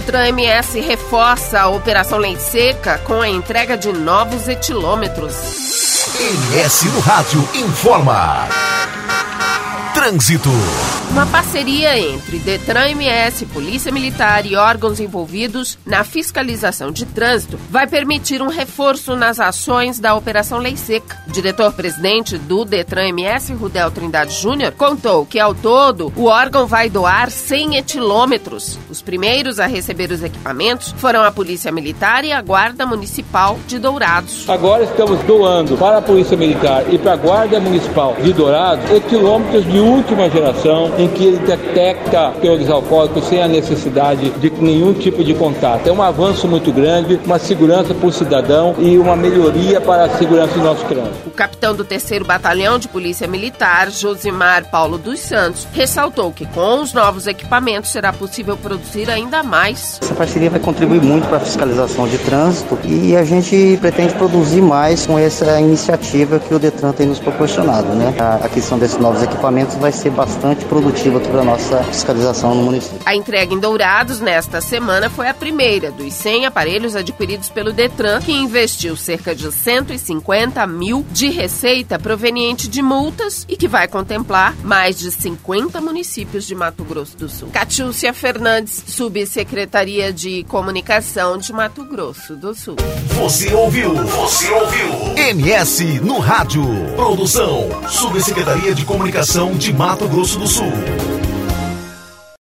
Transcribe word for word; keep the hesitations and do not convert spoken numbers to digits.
Detran M S reforça a Operação Lei Seca com a entrega de novos etilômetros. M S no Rádio informa. Trânsito. Uma parceria entre Detran M S, Polícia Militar e órgãos envolvidos na fiscalização de trânsito vai permitir um reforço nas ações da Operação Lei Seca. O diretor-presidente do Detran M S, Rudel Trindade Júnior, contou que, ao todo, o órgão vai doar cem etilômetros. Os primeiros a receber os equipamentos foram a Polícia Militar e a Guarda Municipal de Dourados. Agora estamos doando para a Polícia Militar e para a Guarda Municipal de Dourados etilômetros de última geração, em que ele detecta teores alcoólicos sem a necessidade de nenhum tipo de contato. É um avanço muito grande, uma segurança para o cidadão e uma melhoria para a segurança do nosso trânsito. O capitão do terceiro Batalhão de Polícia Militar, Josimar Paulo dos Santos, ressaltou que com os novos equipamentos será possível produzir ainda mais. Essa parceria vai contribuir muito para a fiscalização de trânsito e a gente pretende produzir mais com essa iniciativa que o Detran tem nos proporcionado, né? A aquisição desses novos equipamentos vai ser bastante produtiva para a nossa fiscalização no município. A entrega em Dourados nesta semana foi a primeira dos cem aparelhos adquiridos pelo Detran, que investiu cerca de cento e cinquenta mil de receita proveniente de multas e que vai contemplar mais de cinquenta municípios de Mato Grosso do Sul. Catiúcia Fernandes, Subsecretaria de Comunicação de Mato Grosso do Sul. Você ouviu? Você ouviu? M S no Rádio. Produção, Subsecretaria de Comunicação de Mato Grosso do Sul.